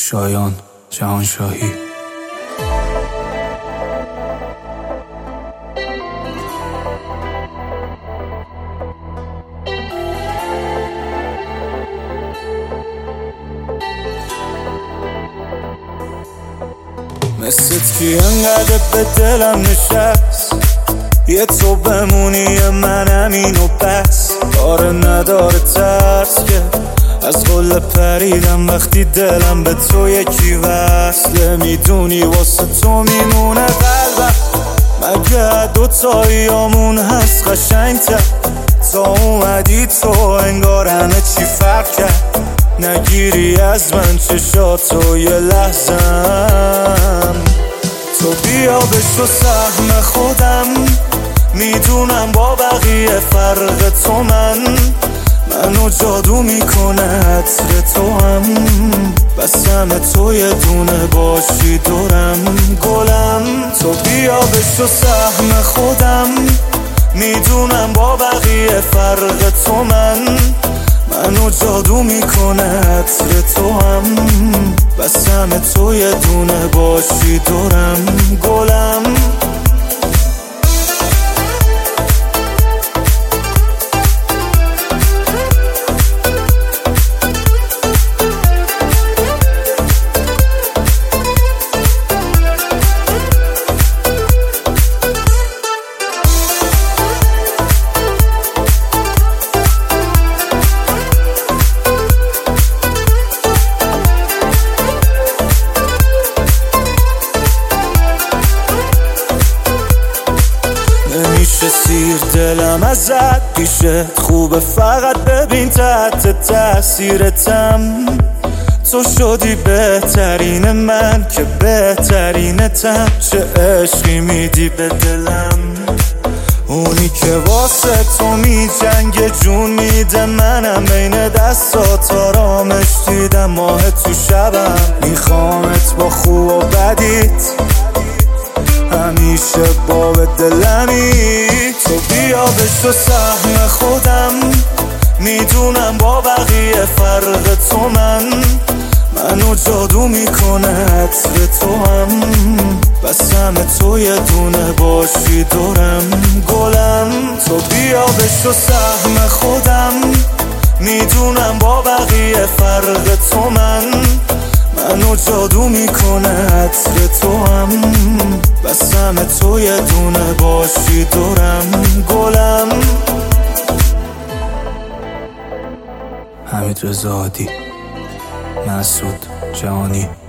شایان جهانشاهی. مثلت کی انقدر به دلم نشست، یه تو بمونی یه منم اینو بس. کار نداره ترس که از قله پریدم وقتی دلم به تو یکی وصله. میدونی واسه تو میمونه قلبم، مگه دوتاییامون هست قشنگ‌تر. تا اومدی تو انگار همه چی فرق کرد. نگیری از من چشاتو یه لحظم، تو بیا بشو سهم خودم. میدونم با بقیه فرق تو منو جادو میکنه عطر تو هم. بس همه تو یه دونه باشی دورم گلم. تو بیا بشو سهم خودم. میدونم با بقیه فرق تو منو جادو میکنه عطر تو هم. بس همه تو یه دونه باشی دورم گلم. نمیشه سیر دلم ازت پیشت خوبه، فقط ببین تحت تاثیرتم. تو شدی بهترین من که بهترینتم. چه عشقی میدی به دلم، اونی که واسه تو میجنگه جون میده. منم بین دستات آرامش دیدم، ماه تو شبم. میخوامت با خوب و بدیت همیشه باب دلمی. تو بیا بشو سهم خودم. میدونم با بقیه فرق تو منو جادو میکنه عطر تو هم. بس همه تو یه دونه باشی دورم گلم. تو بیا بشو سهم خودم. میدونم با بقیه فرق تو منو جادو میکنه عطر تو هم. بس همه تو یه دونه باشی دورم گلم. حمید رضا عادی، مسعود جهانی.